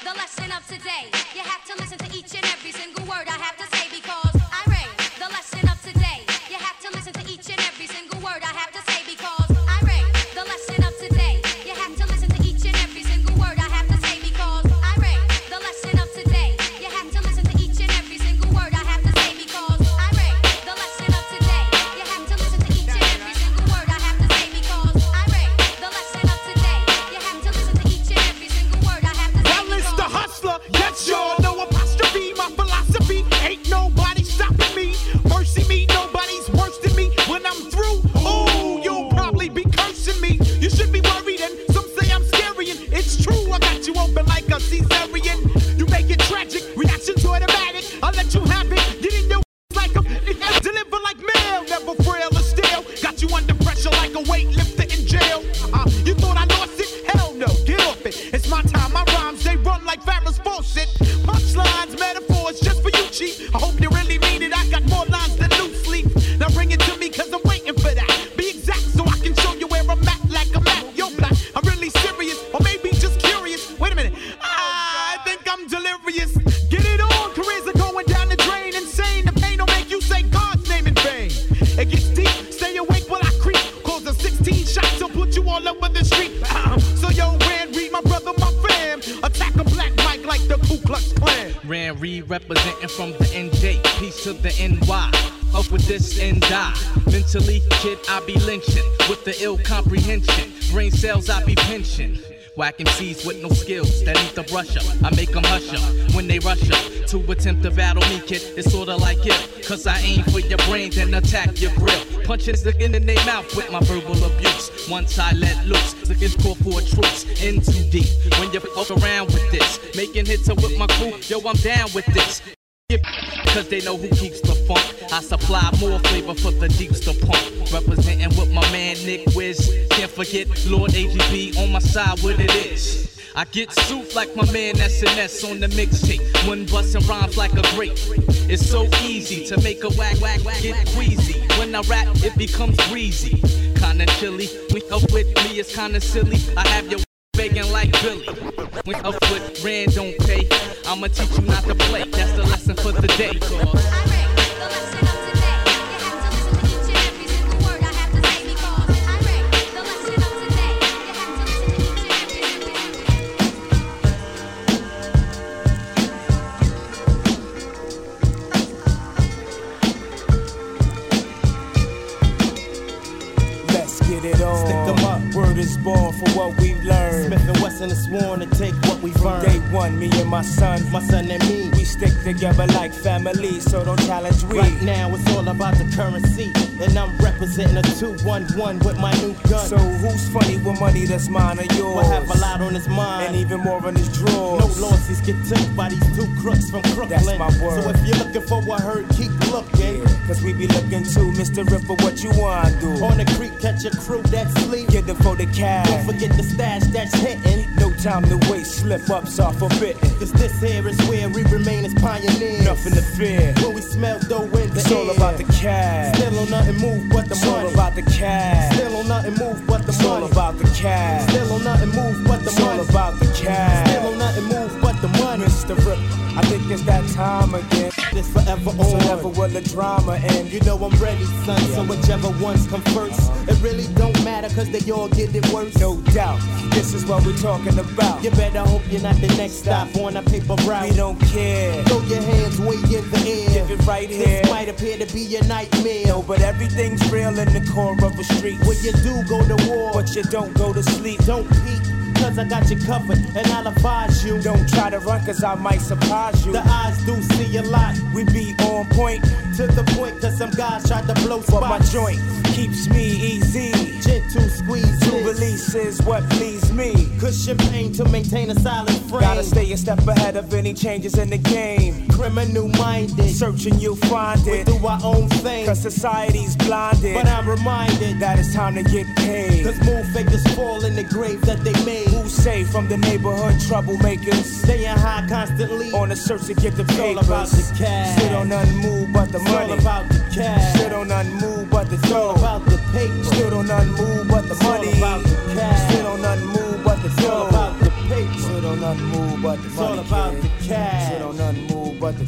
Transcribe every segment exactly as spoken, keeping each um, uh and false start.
the lesson of today. You have to listen to each and every single word I have to say because I read the lesson of today. You have to listen to each and every single word I have to say because I read the lesson of today. You have to listen to each and every single word I have to say because I read the lesson of today. You have to listen to each and every single word I have to say because I read the lesson of today. You have to listen to each and every single word I have to say because I read the lesson of today. You have to listen to each and every single word I have to say. Well, it's the hustler, yes, y'all know apostrophe. My philosophy ain't nobody stopping me. Mercy me, nobody's worse than me. When I'm through, ooh, you'll probably be cursing me. You should be worried, and some say I'm scary, and it's true. I got you open like a cesarean. You make it tragic, reaction's automatic. I'll let you have it. Get in your like a deliver like mail, never frail or stale. Got you under pressure like a weightlifter in jail. Uh, you thought I lost it? Hell no, get off it. It's my time, my rhymes, they run like Farrah's faucet. Punchlines, metaphors, just for you, chief. I hope you really mean it. I got more lines than loose leaf. Now bring it to me, cause I'm waiting for that. Be exact so I can show you where I'm at like a map. Yo, black, I'm really serious, or maybe just curious. Wait a minute, I think I'm delirious. Get it on, careers are going down the drain. Insane, the pain don't make you say God's name in vain. It gets deep, stay awake while I creep. Cause a sixteen shots will put you all over the street. Uh-huh. So yo, Ran Reed, my brother, my fam. Attack a black mic like the Ku Klux Klan. Ran Reed representing from the N J, peace to the N Y. Up with this and die. Mentally, kid, I be lynching with the ill comprehension. Brain cells, I be pinching. Whack M Cs with no skills that need to brush up. I make them hush up when they rush up to attempt to battle me, kid. It's sorta like it, cause I aim for your brain, then attack your grill. Punches the in their mouth with my verbal abuse. Once I let loose, looking for for troops in too deep. When you fuck around with this, making hits up with my crew, yo, I'm down with this. Cause they know who keeps the funk. I supply more flavor for the deeps to pump. Representing with my man Nick Wiz. Can't forget Lord A G B on my side, what it is. I get soup like my man S N S on the mixtape. One bustin' rhymes like a grape. It's so easy to make a whack whack get queasy. When I rap, it becomes breezy. Kinda chilly, when up with me it's kinda silly. I have your begging like Billy. When up with Rand don't pay, I'ma teach you not to play. That's the lesson for the day. Get it on. Stick 'em up. Word is born for what we've learned. Smith and Wesson is sworn to take what we've earned. Day one, me and my son, my son and me, we stick together like family, so don't challenge we. Right now it's all about the currency, and I'm representing a two one one with my new gun. So who's funny with money that's mine or yours? We'll have a lot on his mind, and even more on his drawers. No losses get took by these two crooks from Crooklyn. That's my word. So if you're looking for a herd, keep looking. Yeah, cause we be looking too, Mister Ripper, what you wanna do? On the creek, catch a crew that's sleep. Get them for the cash. Don't forget the stash that's hitting. No time to waste, slip ups are forbidden. Cause this here is where we remain as pioneers. Nothing to fear. When we smell dough in the It's air. All about the cash. Still on nothing move but the it's money. It's all about the cash. Still on nothing move but the it's money. It's all about the cash. Still on nothing move but the it's money. It's all about the cash. Still on nothing move but the money. Mister Rip, I think it's that time again. It's forever on. So never will the drama end. You know I'm ready, son. Yeah. So whichever ones come first, uh-huh. It really don't matter cause they all get it worse. No doubt, this is what we're talking about. You better hope you're not the next stop on a paper route. We don't care. Throw your hands way in the air. Give it right here. This might appear to be a nightmare. No, but everything's real in the core of a street. Where you do go to war, but you don't go to sleep. Don't peek. Cause I got you covered, and I'll advise you. Don't try to run, cause I might surprise you. The eyes do see a lot. We be on point, to the point, cause some guys tried to blow spots. But my joint keeps me easy. Gentle squeeze. To release is what please me. Cushion pain to maintain a silent frame. Gotta stay a step ahead of any changes in the game. Criminal minded. Searching, you'll find it. We do our own thing. Cause society's blinded. But I'm reminded that it's time to get paid. Cause move fakers fall in the grave that they made. Who's safe from the neighborhood troublemakers? Staying high constantly. On the search to get the papers. It's all about the cash. Still don't nothing move but the money. It's all about the cash. Still don't nothing move but the dough. It's all about the paper. Still don't nothing move but the money. It's all about the cash. Still don't nothing move but the dough. It's all about the paper. Still don't nothing move but the money. It's all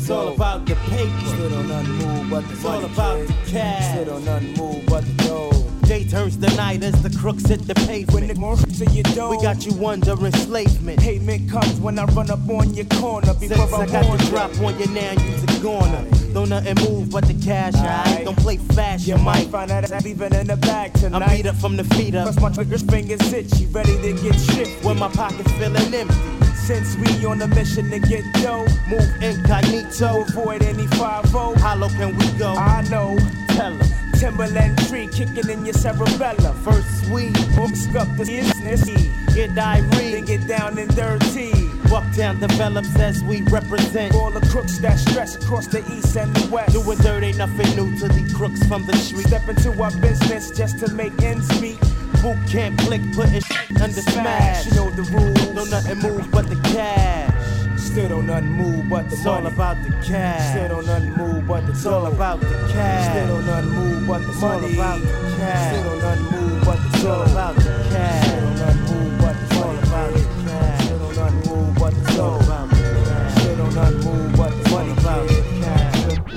It's all about the paper. Still don't nothing move but the It's all about the cash. Still don't nothing move but the dough. Day turns the night as the crooks hit the pavement. When the crooks in your door, we got you under enslavement. Payment comes when I run up on your corner. Before I got the drop on you now, you's a goner. Don't nothing move but the cash, right? Don't play fast, you, you might find out I'm leaving in the bag tonight. I'm beat up from the feet up. Plus my trigger's fingers itchy, ready to get shit when my pocket's feeling empty. Since we on a mission to get dough, move incognito, avoid any five oh. How low can we go? I know, tell 'em. Timberland tree kicking in your cerebellum. First we books up the business, get diarrhea, then get down and dirty. Bucktown develops as we represent all the crooks that stress across the east and the west. Doing dirt ain't nothing new to the crooks from the street. Step into our business just to make ends meet. Boot camp click, putting shit under smash. You know the rules, don't nothing move but the cash. Still don't nothing move but the it's money. It's all about the cash. Still don't nothing move but the It's all about the cash. Still don't nothing move but the money. It's all about the cash. Still don't nothing move but the It's all about the cash. Still don't nothing move but the It's all about the cash. Still don't nothing move but the It's all about the cash. Still don't nothing move but the money. About the cash.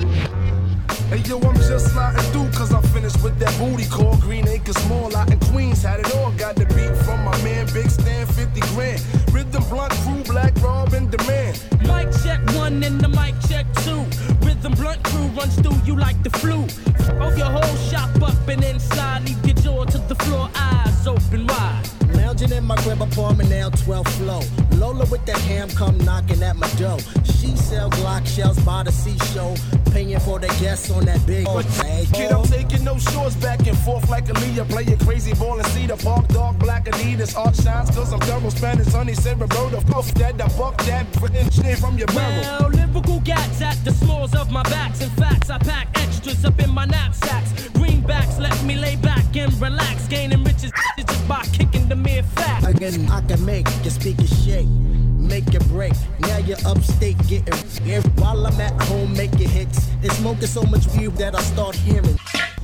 Hey yo, I'm just sliding through cause I'm finished with that booty call. Green Acres Mall out in Queens, had it all. Got the beat from my man Big Stan, fifty grand. Rhythm Blunt Crew, Black Rob in demand. Mic check one and the mic check two. Rhythm Blunt Crew runs through you like the flu. Off your whole shop up and inside, leave your jaw to the floor, eyes open wide. Lounging in my crib apartment now, twelve flow. Lola with that ham come knocking at my door. She sell Glock shells by the seashore, paying for the guests on that big bag. Kid, I'm taking no shorts back and forth like Aaliyah. Playing crazy ball in Cedar Park, dark black Adidas. Art shines cause I'm thorough Spanish, honey, Sarah Road of puff that, the buck that, shit from your barrel. Well, lyrical gats at the smalls of my backs. In fact, I pack extras up in my knapsacks. Greenbacks let me lay back and relax. Gaining riches just by kicking the mere fact. Again, I can make your speakers shake, make it break. Now you're upstate getting here. While I'm at home making hits, it's smoking so much weed that I start hearing.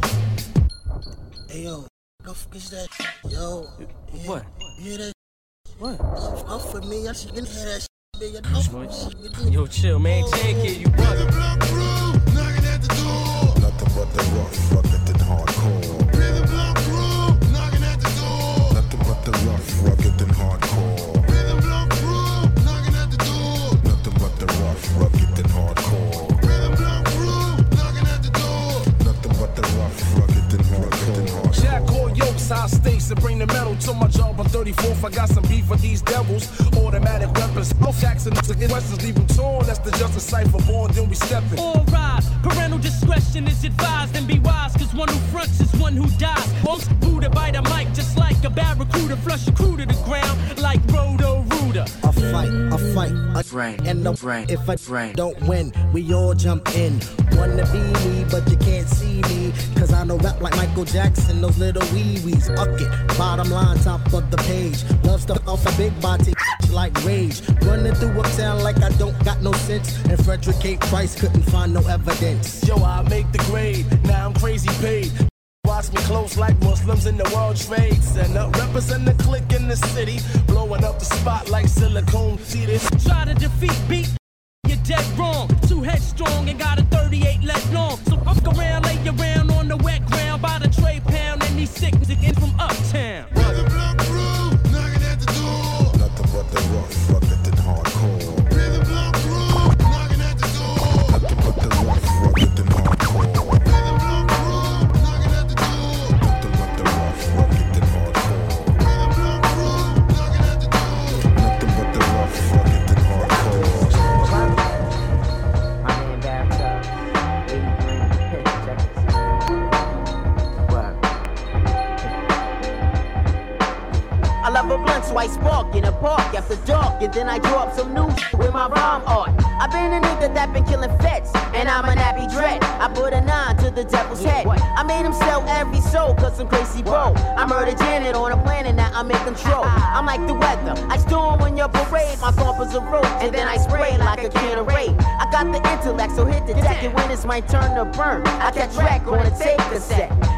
Hey yo, what the fuck is that? Yo, yeah, what? You hear that? What? Up for me, I should hear that shit. Yo, chill, man. Take it, you brother. Blunt Crew, knocking at the door. Nothing but the rough, rugged and hardcore. Rhythm Blunt Crew, knocking at the door. Nothing but the rough, rugged and hardcore. Rhythm Blunt Crew, knocking at the door. Nothing but the rough, rugged and hardcore. Rhythm Blunt Crew, knocking at the door. Nothing but the rough, rugged and hardcore. Jack or yokes, high stakes, and bring the metal to my job on thirty-fourth. I got some beef with these devils. Automatic weapons. Oh, Jackson, the questions leave them torn. That's the just a cipher born, then we steppin'. All rise. Parental discretion is advised, and be wise, cause one who fronts is one who dies. Most Buddha by the mic, just like a barracuda. Flush a crew to the ground like Roto Rooter. A fight, a fight, a brain, and no brain. If I brain. don't win, we all jump in. Wanna be me, but you can't see me. Cause I know rap like Michael Jackson, those little wee-wees. Uck it, bottom line, top of the page. Love stuff off a big body like rage. Running through uptown like I don't got no sense. And Frederick K. Price couldn't find no evidence. Yo, I make the grade, now I'm crazy paid. Watch me close like Muslims in the World Trade Center. Represent the clique in the city, blowing up the spot like silicone. See this? Try to defeat beat, you're dead wrong. Too headstrong and got a thirty-eight let long. So fuck around, lay around on the wet ground by the tray pound. And these sick again from uptown. Rhythm Blunt Crew, knocking at the door. Nothing but the rough, rugged and hardcore. Rhythm Blunt Crew, knocking at the door. Nothing but the rough, rugged and hardcore. Rhythm Blunt Crew, knocking at the door. Nothing but the rough, rugged and hardcore. Rhythm Blunt Crew, knocking at the door. Nothing but the rough, rugged and hardcore. My man bathtub, eighty-three, check this. What? I love a blunt, so I spark in a park after dark, and then I draw up some new shit with my rhyme art. I've been a nigga that been killing feds, and I'm an happy dread. I put a nine to the devil's head. I made him sell every soul, cause I'm crazy bro. I murdered Janet on a planet, now I'm in control. I'm like the weather, I storm on your parade. My bumpers are road, and then I spray like a can of raid. I got the intellect, so hit the deck, and when it's my turn to burn, I catch wreck on a tape cassette.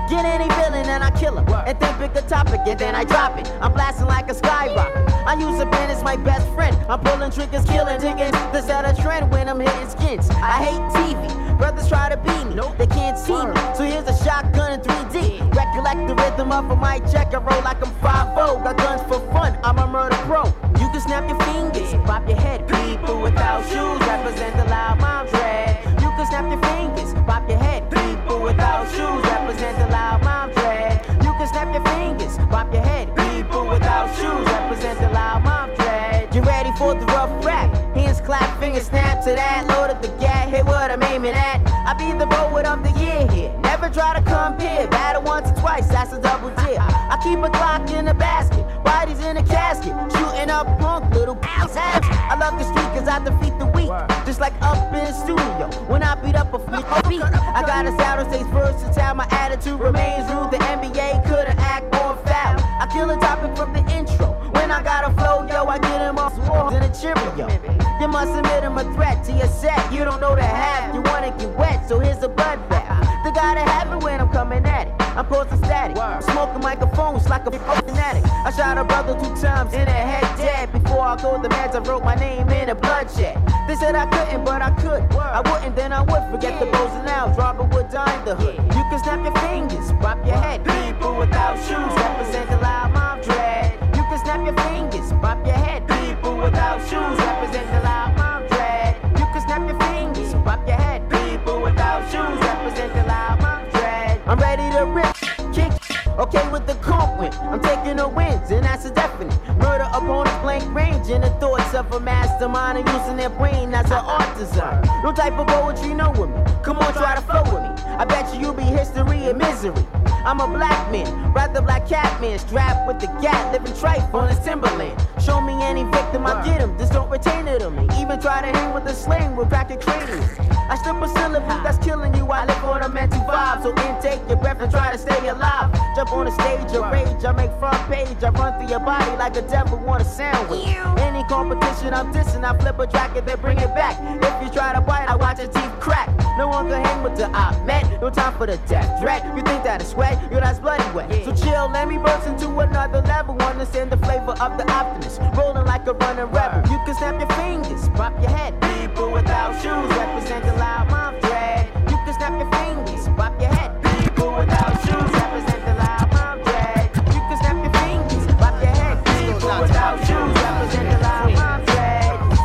Get any villain and I kill him. And then pick a topic and then I drop it. I'm blasting like a skyrocket. I use a pen as my best friend. I'm pulling triggers, killing digging. This out a trend when I'm hitting skins. I hate T V. Brothers try to beat me, they can't see me. So here's a shotgun in three D. Recollect the rhythm of a mic check. I roll like I'm five oh. Got guns for fun, I'm a murder pro. You can snap your fingers, pop your head. People without shoes represent the loud mom dread. You can snap your fingers, pop your head. People without shoes represent the loud mom dread. You can snap your fingers, pop your head. People without shoes represent the loud mom dread. You ready for the rough rap? Hands clap, fingers snap to that. Load up the gat, hit what I'm aiming at. I be the poet of the year here. Never try to compare. Battle once or twice, that's a double dip. I keep a Glock in a basket, bodies in a casket, shooting up punk little pals. I love the street cause I defeat the weak, just like up in the studio. When I beat up a beat, I got a sound that stays versatile. My attitude remains rude. The N B A couldn't act more foul. I kill a topic from the intro. When I got a flow, yo, I get him off walls in a Cheerio. You must admit him a threat to your set. You don't know the half, you wanna get wet, so here's a blood bath. They gotta have it when I'm coming at it. I'm posting static, I'm smoking microphones like a fucking addict. I shot a brother two times in the head dead. Before I called the meds, I wrote my name in a bloodshed. They said I couldn't, but I could. I wouldn't, then I would. Forget the bows and outs, Robin Wood dying the hood. You can snap your fingers, pop your head. People without shoes represent the loud mom dread. You can snap your fingers, pop your head. People without shoes represent the loud mom dread. You can snap your fingers, pop your head. People without shoes represent the loud mom dread. I'm ready to rip, kick, okay with the comp win. I'm taking the wins, and that's a definite. Murder opponents blank range in the thoughts of a mastermind and using their brain as an art design. No type of poetry, no with me. Come on, try to flow with me. I bet you you'll be history and misery. I'm a black man, rather black cat man, strapped with the gat, living tripe on his timberland. Show me any victim, I get him, just don't retain it on me. Even try to hang with a sling with bracket cranium. I strip a syllable that's killing you, I live on a mental vibe. So intake your breath and try to stay alive. Jump on the stage of rage, I make front page. I run through your body like a devil want a sandwich. Any competition I'm dissing, I flip a track and then bring it back. If you try to bite, I watch your teeth crack. No one can hang with the I met, no time for the death threat. You think that it's sweat, yo, that's bloody wet. So chill, let me burst into another level. Understand the flavor of the optimist, rolling like a running rebel. You can snap your fingers, pop your head. People without shoes represent the loud mom dread. You can snap your fingers, pop your head. People without shoes represent the loud mom dread. You can snap your fingers, pop your head. People without shoes represent the loud mom dread.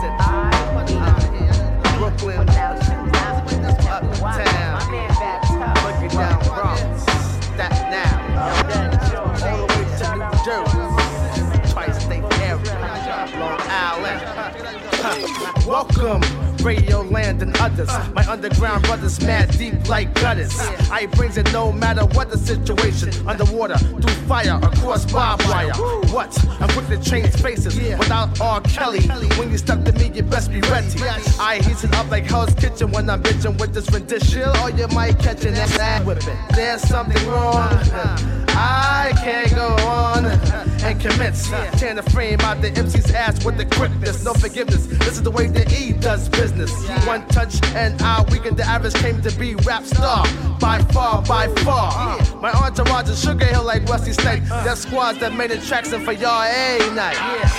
Brooklyn, without shoes, uptown, looking down Bronx, that now, all the way to New Jersey, tri-state area, Long Island. Welcome, Radio Land and others. My underground brothers mad deep like gutters. I brings it no matter what the situation. Underwater, through fire, across barbed wire. What? I'm quick to change faces without R. Kelly. When you step to me, you best be ready. I heat it up like Hell's Kitchen when I'm bitching with this rendition. Or you might catch an ass whipping. There's something wrong. I can't go on and commence. Tearing the frame out the M C's ass with the quickness. No forgiveness. This is the way the E does business. One touch and I weaken the average came to be rap star. By far, by far. My entourage is Sugar Hill like Rusty Snake. That squads that made attraction for y'all a night.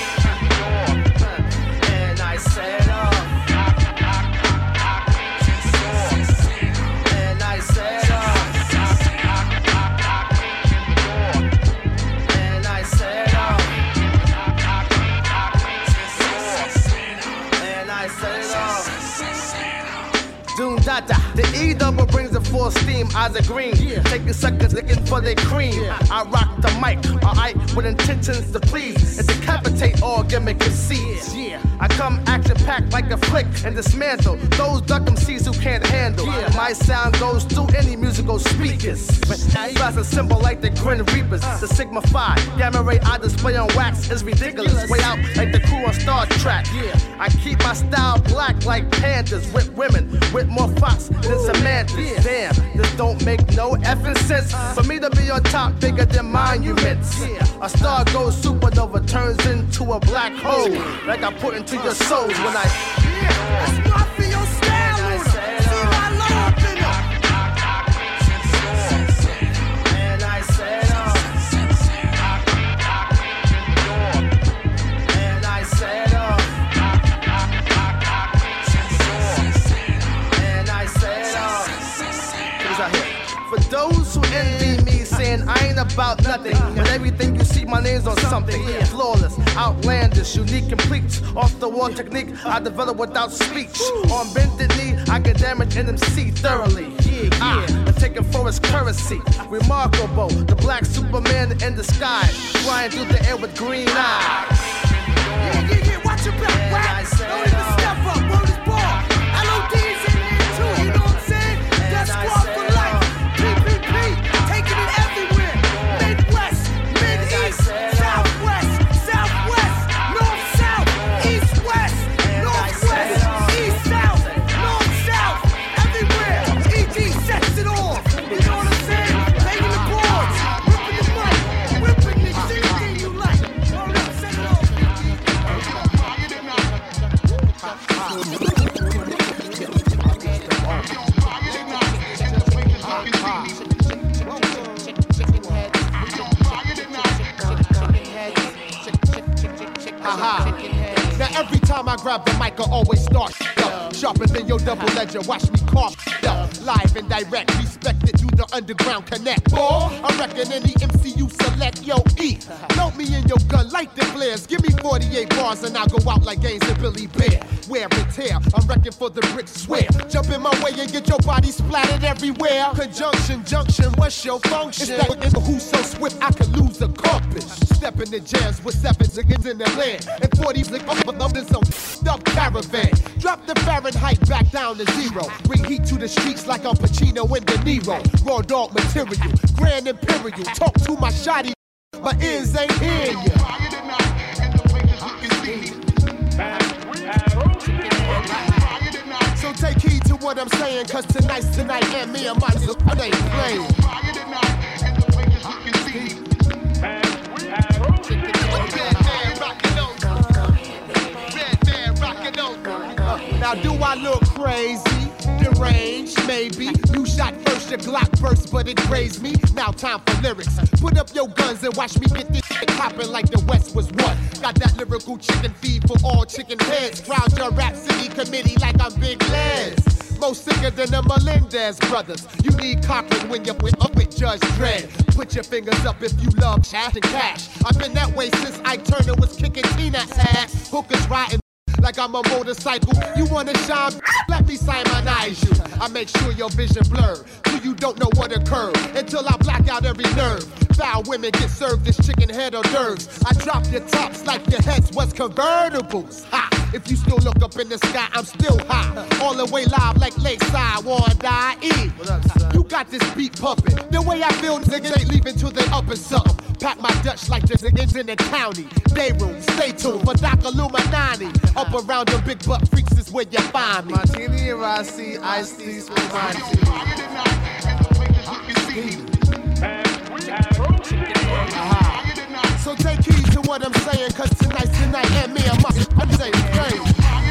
And I said off. And I said off. And I said off. And I said off. Doom Dada, the E double brings the full steam, eyes are green. Yeah. Taking suckers looking for their cream. Yeah. I rock the mic, alright, with intentions to please and decapitate all gimmick and seeds. Yeah. I come action packed like a flick and dismantle those duck M Cs who can't handle. Yeah. My sound goes through any musical speakers. That's a symbol like the Grim Reapers, uh. the Sigma Phi, Gamma Ray I display on wax is ridiculous. Way out like the crew on Star Trek. Yeah. I keep my style black like pandas with women with more fox than Samantha. Yeah. Damn, this don't make no effing sense. Uh. For me to be on top bigger than monuments. Yeah. A star goes supernova, turns into a black hole. Like I put into your souls when I. Yeah, that's mafia style. See my love in But everything you see, my name's on something. Flawless, outlandish, unique, complete. Off the wall technique I develop without speech. On bended knee, I can damage N M C thoroughly. Yeah, yeah. I take it for its currency. Remarkable, the black Superman in the sky, flying through the air with green eyes. Yeah, yeah, yeah, watch your back, rap. Don't even step up, word is ball. L O D's in here too, you know what I'm saying? That squad for life. P P P, taking it everywhere. Midwest, Mid-East, Southwest, Southwest, North-South, East-West, Northwest, East-South, North-South, everywhere. E G sets it off. You know what I'm saying? Taking the boards, ripping the mic, ripping the anything you like. Hold up, set it off. Uh-huh. Now every time I grab the mic, I always start up. Sharper than your double ledger, watch me carve up. Live and direct, respected through the underground connect. Boy, I reckon any M C you select, yo, E. Load me in your gun, light the flares. Give me forty-eight bars and I'll go out like Gaines and Billy Bear. Wear and tear, I'm wrecking for the bricks, swear. Jump in my way and get your body splattered everywhere. Conjunction, junction, what's your function? It's that nigga who's so swift I can lose a compass. Step in the jams with sevens against in the land. And forties like up with others on up caravan. Drop the Fahrenheit back down to zero. Bring heat to the streets like I'm Pacino and De Niro. Raw dog material, Grand Imperial. Talk to my shoddy, my ears ain't hearing ya. So take heed to what I'm saying, cause tonight's tonight and me and my they ain't playing. Now do I look crazy? Deranged, maybe. You shot first, your Glock burst, but it grazed me. Now time for lyrics. Put up your guns and watch me get this shit poppin' like the West was what? Got that lyrical chicken feed for all chicken heads. Crowd your rap city committee like I'm Big Les. Most sicker than the Melendez brothers. You need Cochran when you're with, up with Judge Dredd. Put your fingers up if you love cash and cash. I've been that way since Ike Turner was kicking Tina's ass. Hookers riding like I'm a motorcycle. You wanna shine? Let me Simonize you. I make sure your vision blurred, so you don't know what occurred. Until I black out every nerve. Foul women get served this chicken head hors d'oeuvres. I drop your tops like your heads was convertibles. Ha! If you still look up in the sky, I'm still high. All the way live like Lakeside, wanna die E. You got this beat pumping. The way I feel, niggas ain't leaving till they up and something. Pack my Dutch like this niggas in the county. Day room, stay tuned for Doc Illuminati. Up around the big butt freaks is where you find me. Martini and Rossi, Ice T, Spumante. Uh-huh. So take heed to what I'm saying, cause tonight's tonight and me and my I'm saying crazy.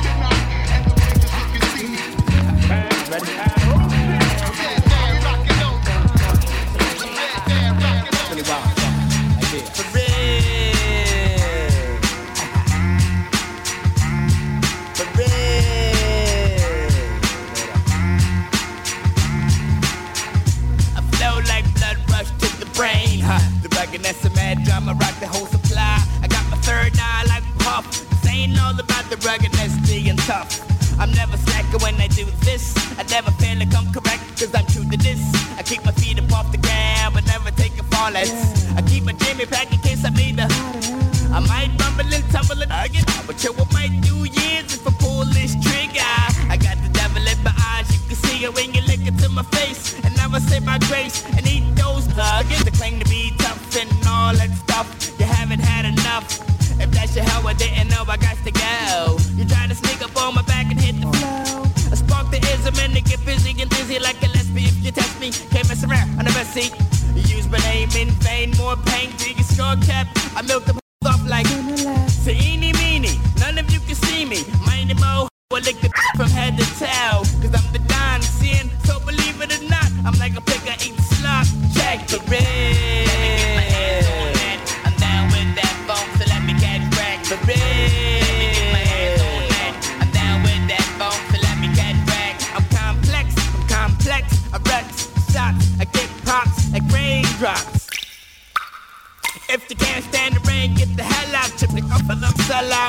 Brain, huh? The rugged, that's a mad drama, rock the whole supply. I got my third eye like Puff. This ain't all about the ruggedness being tough. I'm never slacking when I do this. I never fail to come correct, cause I'm true to this. I keep my feet up off the ground, but never take a fall. I keep my Jimmy pack in case I need a. I might rumble and tumble and argue, but you what might do years if I pull this trigger. I got the devil in my eyes, you can see it when you look into my face. And now I say my grace and eat those nuggets. They claim to be tough and all that stuff. You haven't had enough. If that's your hell, I didn't know I got to go. You try to sneak up on my back and hit the flow. I spark the ism and they get busy and dizzy like a lesbian. If you test me, can't mess around on the best seat. You use my name in vain, more pain, bigger score cap. I milk the off like say eeny meeny. None of you can see me. Mind the mo, I lick the from head to tail. Cause I'm the Don sin, so believe it or not, I'm like a pig, I eat slop. Check the red. Let me get my hands on that. I'm down with that phone, so let me catch back the red. Let me get my hands on that. I'm down with that phone, so let me catch back. I'm complex, I'm complex. I wreck shots, I get props like raindrops. If you can't stand the rain, get the hell out. Chip it up and I'm sell out.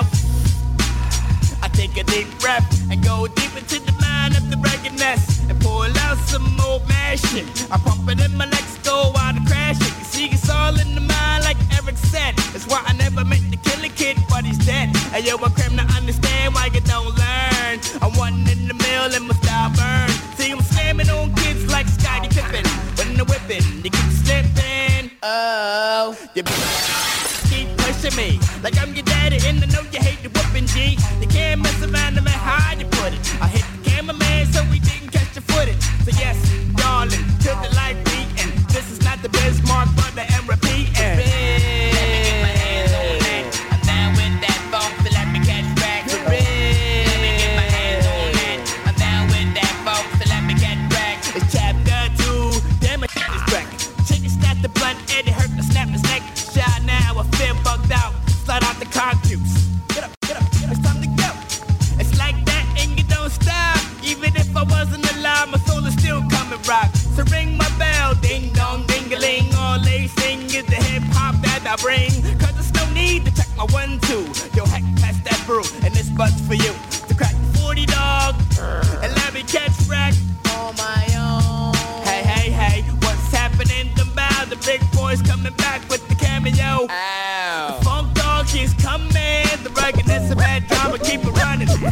I take a deep breath and go deep into the mind of the ruggedness and pull out some old mad shit. I pump it in my legs, go while the crash it. You see, it's all in the mind, like Eric said. That's why I never meant to kill a kid, but he's dead. And yo, I cram to understand why you don't learn. I'm one in the mill and my style burn. See, I'm slamming on kids like Scottie Pippen. When the whipping, they keep slipping. Oh, you keep pushing me like I'm your daddy, and I know you hate the whooping, G. You can't mess around no matter how you put it. I hit the cameraman so we didn't catch the footage. So yes, darling, till the light beat, and this is not the best mark, but the M repeat. Let me get my hands on that. I'm down with that funk, so let me catch back. Let me get my hands on that. I'm down with that funk, so let me catch back. It's chapter two, damn it, is back. Chicken snap the blunt, and it hurt to snap his neck. Shout now, I feel bugged out. Slide out the car juice. Get up, get up, it's time to go. It's like that and you don't stop. Even if I wasn't alive, my soul is still coming rock. So ring my bell, ding dong, ding-a-ling. All they sing is the hip-hop that I bring. Cause there's no need to check my one, two. Yo, heck, pass that brew, and this but's for you. To crack the forty dog, and let me catch wreck on my own. Hey, hey, hey, what's happening to bow? The big boy's coming back with the cameo. Ow. The funk dog is coming. The ruggedness of bad drama, keep it running. Let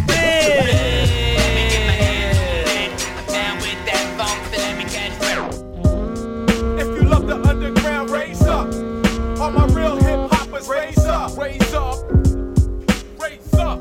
me get my hands on that. I'm down with that funk, so let me catch wreck. If you love the underground, raise up. All my real hip hoppers, raise up, raise up, raise up.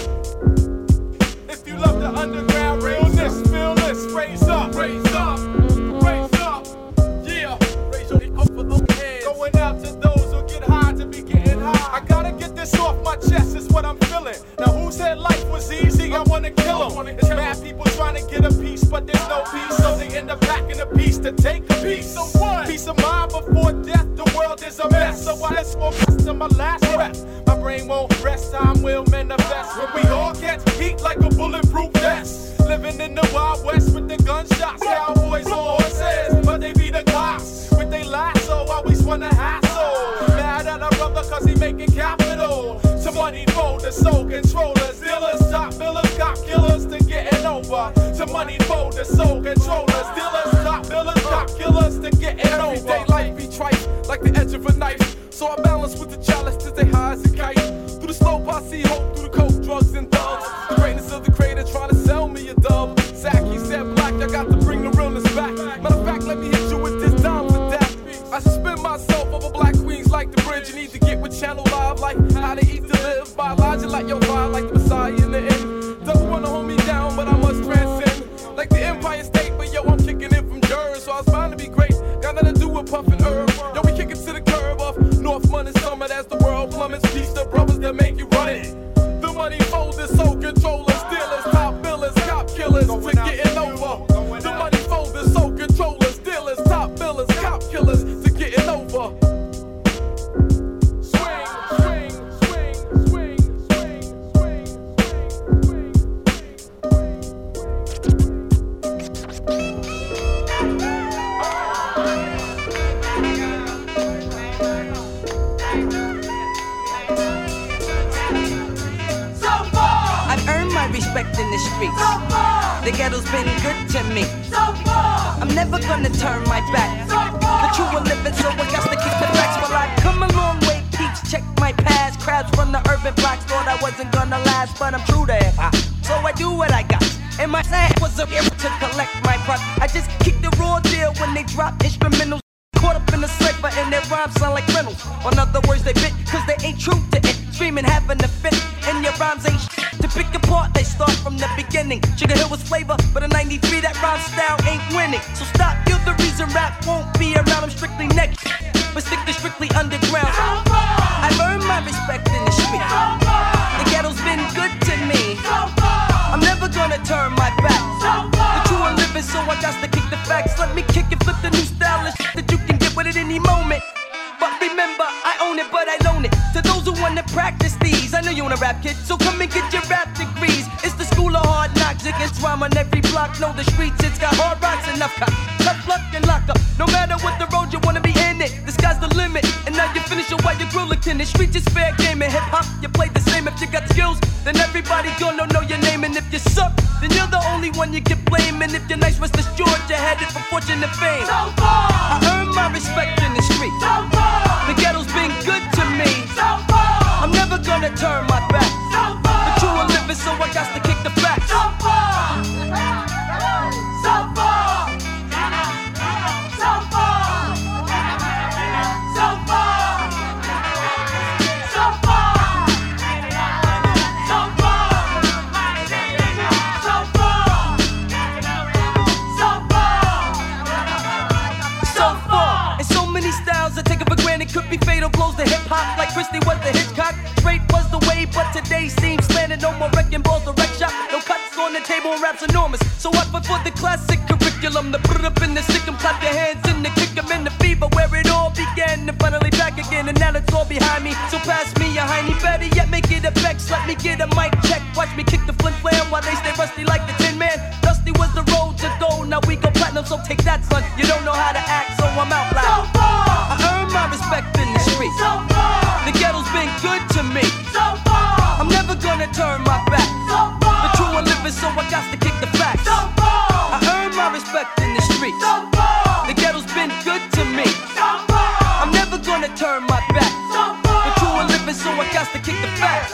If you love the underground, realness, feel this, raise up, raise up, raise up. Yeah, raise your up for the hands. Going out to those who get high to be getting high. I gotta get this off my chest, it's what I'm feeling. Now who said life was easy? I wanna kill them. It's mad people trying to get a piece, but there's no peace. So they end up packing a piece to take a piece. So what? Peace of mind before death, the world is a mess. So I just smoke to my last breath. My brain won't rest, time will manifest. When we all catch heat like a bulletproof vest. Living in the Wild West with the gunshots. Cowboys on horses, but they be the cops. With they lasso, always wanna hassle. Mad at our brother cause he making capital. Somebody fold the soul controllers. Dealers, top billers, cop killers to getting over. Somebody fold the soul controllers. Dealers, top billers, cop killers to getting over. Everyday life be trite like the edge of a knife. So I balance with the chalice to stay high as a kite. Through the slope I see hope, through the coke, drugs and thugs. The greatness of the creator trying to sell me a dub. Zach, he said black, I got to bring the realness back. Matter of fact, let me hit you with this dime for that. I suspend myself over black queens like the bridge. You need to get with Channel Live like how they eat to live. Biology like your vibe, like the Messiah in the end. Don't wanna hold me down, but I must transcend. Like the Empire State, but yo, I'm kicking it from Jersey. So I was bound to be great, got nothing to do with puffin' herb. Yo, we kick it to the curb off North Money Summit as the world plummets. Peace to brothers that make you run it. The money folders, soul controllers, dealers, top billers, cop killers to getting over. The money folders, soul controllers, dealers, top billers, cop killers to getting over. Swing, swing, swing, swing, swing, swing, swing, I've earned my respect in the streets. So far. The ghetto's been good to me. So far. I'm never gonna turn my back. So far. The true are living, so I got to keep the facts. Well, I come a long way, peeps. Check my past. Crowds from the urban blocks thought I wasn't gonna last, but I'm true to hip hop. So I do what I got. And my sad was a here to collect my pride. I just kick the raw deal when they drop instrumentals. Caught up in the cipher and their rhymes sound like riddles. In other words, they bit cause they ain't true to it. Screaming, having a fit, and your rhymes ain't shit. To pick apart, they start from the beginning. Sugar Hill was flavor, but in ninety-three that rhyme style ain't winning. So stop, you're the reason rap won't be around. I'm strictly next, but stick to strictly underground. I've earned my respect in the street. The ghetto's been good to me. I'm never gonna turn my back. The true are living, so I got to kick the facts. Let me kick and flip the new style and shit that you can get with it any moment. But remember, I own it, but I loan it to those who wanna practice these. I know you wanna rap, kid, so come and get your rap degrees. It's the school of hard knocks, it gets rhyme on every block. Know the streets, it's got hard rocks, enough cop. Tough luck and lock up. No matter what the road you wanna be in it, the sky's the limit. And now you finish it while you're grilling. The streets is fair game and hip hop. You play the same if you got skills. Then everybody gonna know your name. And if you suck, then you're the only one you get blamed. And if you're nice, rest assured you're headed for fortune and fame. So far, I earn my respect in the street. So far, the ghetto's been good to me. So far, I'm never gonna turn my back. So far, the true are living, so I got to kick the facts. So far, so far, so far, so far, so far, so far, so far, so far, so far. And so many styles I take it for granted could be fatal blows to hip hop like Christie was the Hitchcock. Straight was the way, but today seems slanted. No more wrecking balls, the wreck shop. No cuts on the table, and rap's enormous. So I put for the classic curriculum to put it up in the stick 'em, clap your hands in the kick 'em in the fever where it all began. And finally back again, and now it's all behind me. So pass me a hiney, better yet make it a vex. Let me get a mic check, watch me kick the flint flam while they stay rusty like the Tin Man. Dusty was the road to go, now we go platinum, so take that, son. You don't know how to act, so I'm out loud. So far, I earn my respect in the street. So far, the ghetto's been good to me. So far, I'm never gonna turn my back. So far, the true are living, so I got to kick the facts. So far, I earn my respect in the street. So far, the ghetto's been good to me. So far, I'm never gonna turn my back. So far, the true are living, so I got to kick the facts.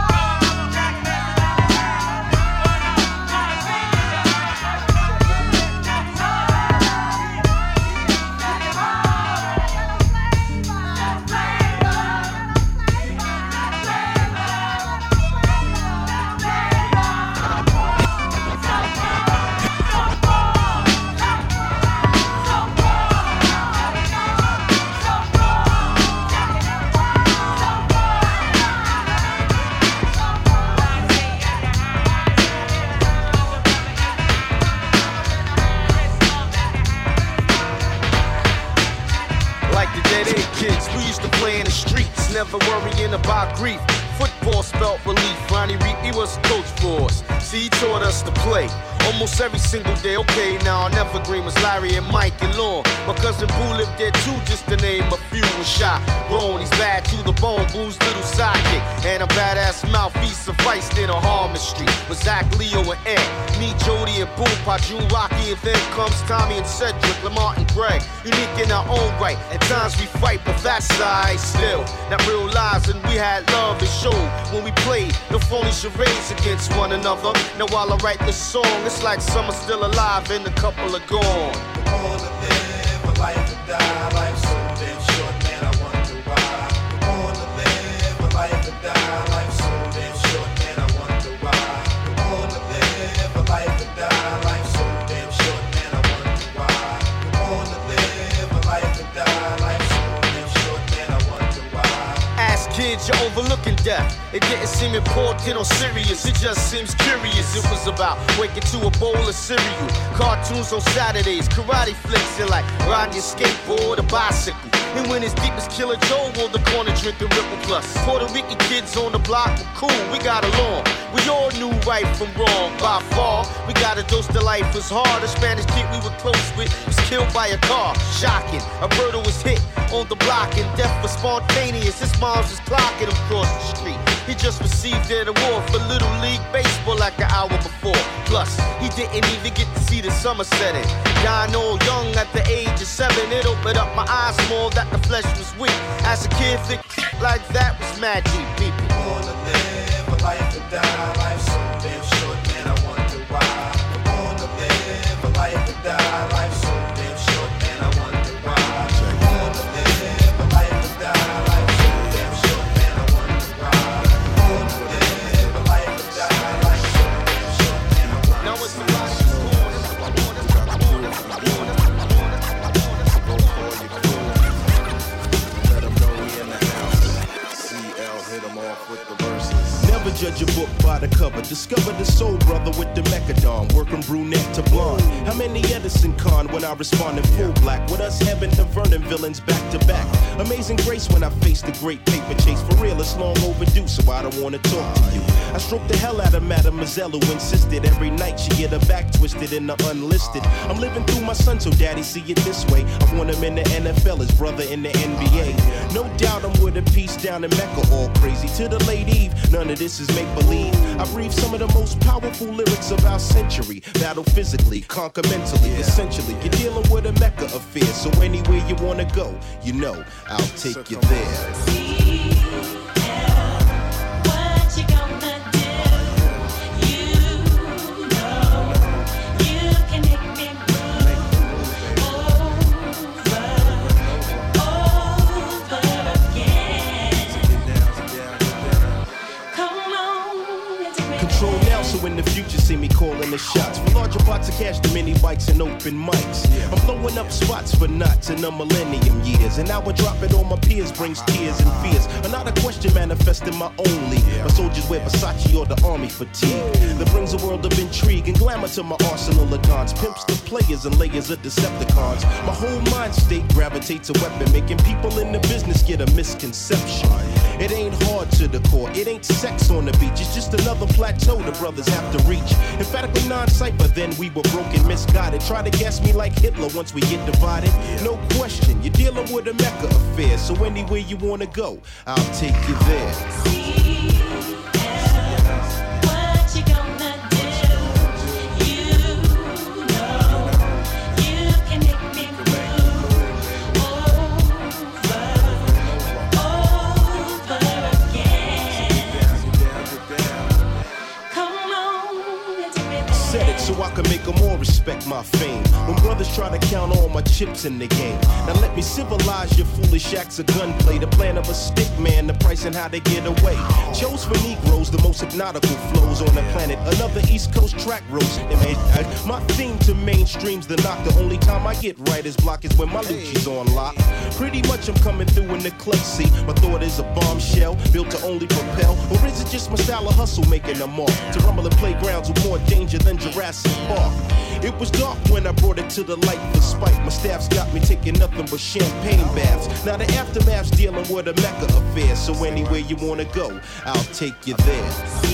Never worrying about grief. Football spelt relief. Ronnie Reed, he was a coach for us. See, he taught us to play almost every single day. Okay, now our evergreen was Larry and Mike and Lon. My cousin Boo lived there too, just to name a few. Was shot, grown, he's bad to the bone. Boo's little sidekick and a badass mouth. He sufficed in a Harmon Street with Zach, Leo, and Ed. Me, Jody, and Boo, Pajun, Rocky, and then comes Tommy and Cedric, Lamar and Greg. Unique in our own right. At times we fight, but that side still. Not real lies, and we had love and showed when we played. No phony charades against one another. Now while I write this song, it's like some are still alive and a couple are gone. We're born to live a life and die. Life's so damn short, man, I wonder why. We're born to live a life and die. Life's so damn short, man, I wonder why. We're born to live a life and die. Life's so damn short, man, I wonder why. We're born to live a life and die. Life's so damn short, man, I wonder why. Ask kids, you're overlooking death. It didn't seem important or serious, it just seems curious. It was about waking to a bowl of cereal, cartoons on Saturdays, karate flicks, and like riding your skateboard or bicycle. And when it's deep as Killer Joe on the corner drinking Ripple Plus. Puerto Rican kids on the block were cool, we got along. We all knew right from wrong by far. We got a dose to life was hard. A Spanish kid we were close with was killed by a car. Shocking, Alberto was hit on the block and death was spontaneous. His mom's was clocking him across the street. He just received an award for Little League Baseball like an hour before. Plus, he didn't even get to see the summer setting. Dying all young at the age of seven, it opened up my eyes more that the flesh was weak. As a kid, think like that was magic, people. Born to live a life and die. Life's so damn short, man, I wonder why. We're born to live a life and die. Life's so damn short, man, I wonder why. We're born to live a life and die. Life's so damn short, man, I wonder why. We're born to live a life and die. Life's so damn short, man, I wonder why. Now it's the life is born, it's the born, it's the born, it's the born, it's the born, it's the born, it's the born. Let them know we in the house. C L hit them off with the verses. Never Never judge a book by the cover. Discover the soul brother with the mechadon, working brunette to blonde. How many Edison con when I respond in full black? With us having the Vernon villains back to back. Amazing grace when I face the great paper chase. For real, it's long overdue, so I don't wanna talk to you. I stroked the hell out of Mademoiselle who insisted every night she get her back twisted in the unlisted. I'm living through my son, so daddy see it this way. I want him in the N F L, his brother in the N B A. No doubt I'm with a piece down in Mecca, all crazy to the late Eve. None of this is make believe. I breathe some of the most powerful lyrics of our century. Battle physically, conquer mentally. Essentially, you're dealing with a Mecca affair. So anywhere you wanna go, you know I'll take you there. In the future, see me calling the shots for larger pots of cash, the mini bikes and open mics. I'm blowing up spots for knots in the millennium years, and now I drop it on my peers brings tears and fears. Another question manifesting my only. My soldiers wear Versace or the army fatigue. That brings a world of intrigue and glamour to my arsenal of guns. Pimps the players and layers of Decepticons. My whole mind state gravitates a weapon, making people in the business get a misconception. It ain't hard to the core, it ain't sex on the beach. It's just another plateau the brothers have to reach. Emphatically non-cypher, then we were broken, misguided. Try to gas me like Hitler once we get divided. No question, you're dealing with a Mecca affair. So anywhere you wanna go, I'll take you there. So I can make them all respect my fame. When brothers try to count all my chips in the game. Now let me civilize your foolish acts of gunplay. The plan of a stick man, the price and how they get away. Chose for Negroes, the most hypnotical flows on the planet. Another East Coast track roast. My theme to mainstream's the knock. The only time I get writer's block is when my Lucci's on lock. Pretty much I'm coming through in the clutch seat. My thought is a bombshell built to only propel. Or is it just my style of hustle making them mark? To rumble in playgrounds with more danger than Jurassic Park. It was dark when I brought it to the light for spite. My staff's got me taking nothing but champagne baths. Now the aftermath's dealing with a Mecca affair. So anywhere you wanna go, I'll take you there.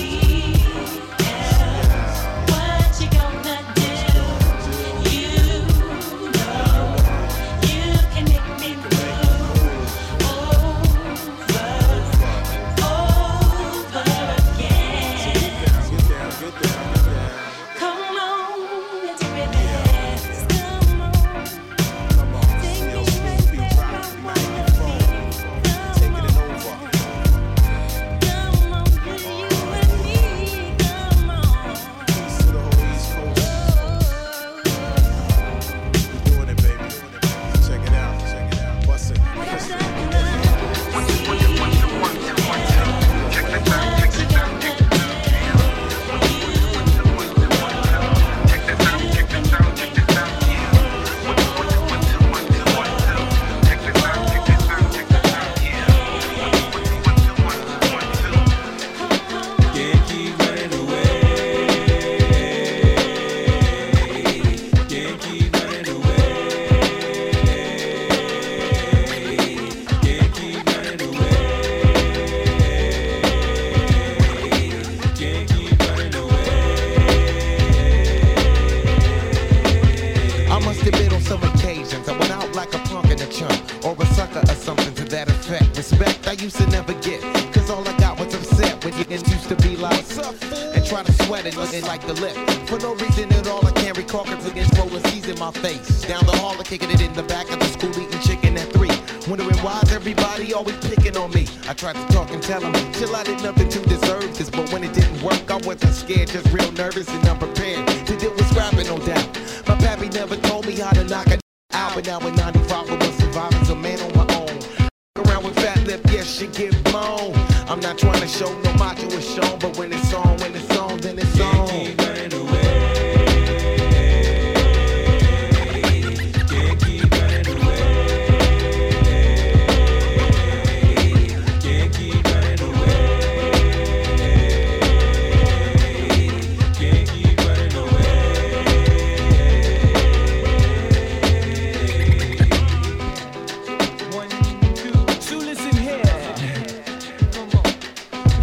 Like the lip. For no reason at all, I can't recall cause against rolling C's in my face. Down the hall, I kicking it in the back of the school, eating chicken at three. Wondering why's everybody always picking on me. I tried to talk and tell them, chill, I did nothing to deserve this. But when it didn't work, I wasn't scared, just real nervous and unprepared to deal with scrapping, no doubt. My pappy never told me how to knock it out. But now in ninety-five, I was surviving as a man on my own. Around with fat lip, yes, she get blown. I'm not trying to show no macho is shown, but when it's on, when it's on, then it's on. Can't keep running away. Can't keep running away. Can't keep running away.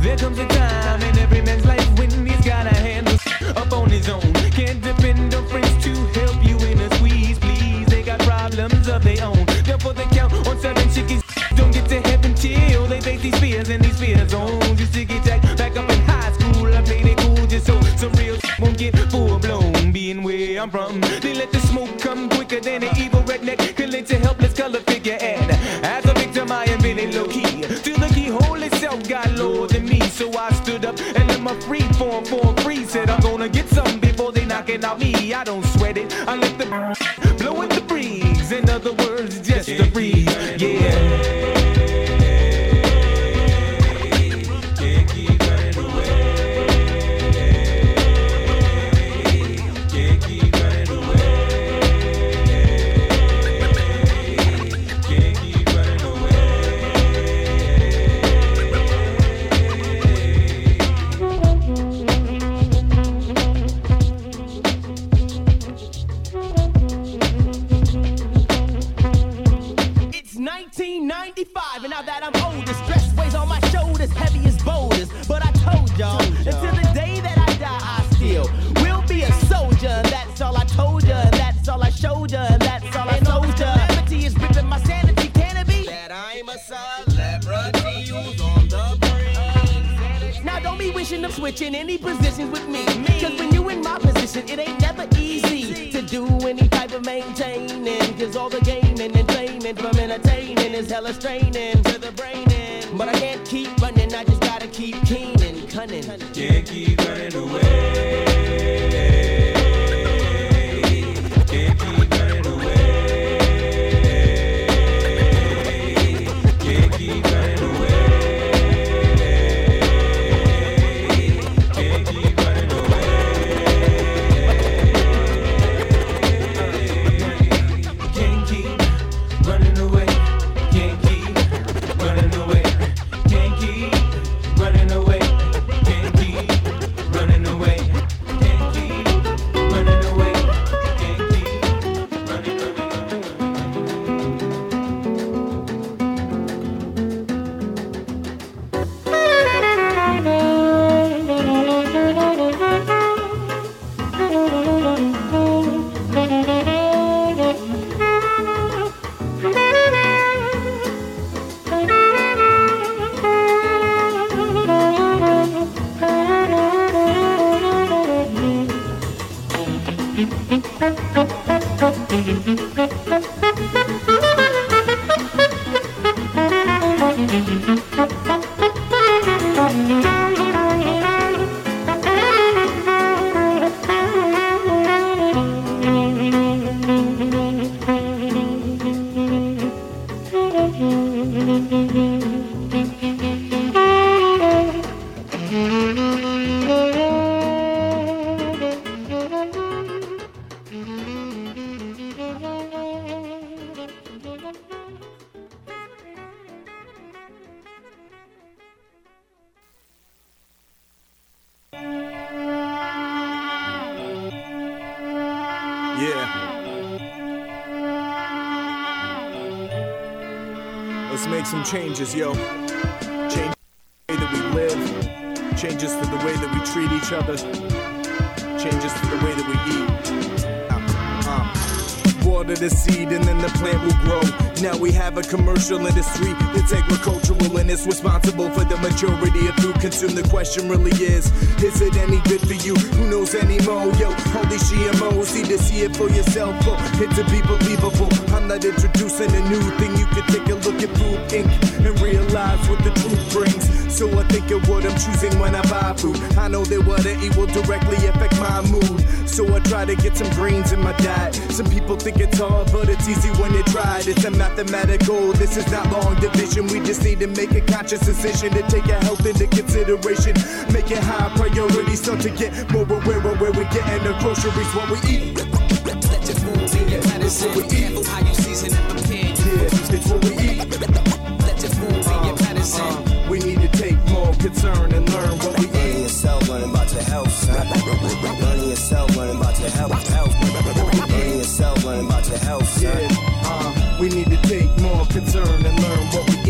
There comes a time in every man's life when he's gotta handle up on his own. Can't depend on friends to help you in a squeeze, please. They got problems of their own. Therefore they count on seven chickies. Don't get to heaven till they face these fears and these fear zones. Used to get jacked back up in high school. I played it cool just so some real won't get full blown. Being where I'm from, they let the smoke come quicker than an evil redneck can let a helpless color figure. And as a victim, I am really low key. Till the keyhole itself got lower than me, so I stood up and let my free form form free. Said I'm gonna get something before they knocking out me. I don't sweat it. I let the blow in the breeze. In other words, just a breeze. Yeah. nineteen ninety-five, and now that I'm older, stress weighs on my shoulders, heavy as boulders. But I told y'all, until the day that I die, I still will be a soldier. That's all I told ya, that's all I showed ya, that's all I told ya. Calamity is ripping my sanity, can it be? That I'm a celebrity who's on the brain. Now don't be wishing of switching any positions with me, cause when you in my position, it ain't never easy to do any type of maintaining, cause all the gaining and claiming from entertaining is hella straining to the brain. But I can't keep running, I just gotta keep keen and cunning. Can't keep running away. Can't keep running away. Can't keep running away. Can't keep running away. Can't keep running away. Can't keep running away. Can't keep running away. Can't keep running away. Can't keep running away. Can't keep running Let's make some changes, yo. Change the way that we live. Changes to the way that we treat each other. Changes to the way that we eat. Uh, uh. Water the seed and then the plant will grow. Now we have a commercial industry that's agricultural and it's responsible for the majority of food consumed. The question really is, is it any good for you? Who knows anymore? Yo, all these G M Os, either see it for yourself or it to be believable. I'm not introducing a new thing. You can take a look at Food Incorporated and realize what the truth brings. So I think of what I'm choosing when I buy food. I know that what I eat will directly affect my mood. So I try to get some greens in my diet. Some people think it's hard, but it's easy when you try it. It's a mathematical, this is not long division. We just need to make a conscious decision to take our health into consideration. Make it high priority, start to get more aware of where we're getting the groceries, what we eat. Let your food be your medicine. Be careful how you season and prepare. Yeah, it's what we eat. Let your food be your medicine. Uh, uh, we need to take more concern and learn what we eat. Learning yourself, learning about your health, son. Learning yourself, learning about your health, health. Learning yourself, learning about your health, son. Yeah, uh, we need to take more concern and learn what we eat.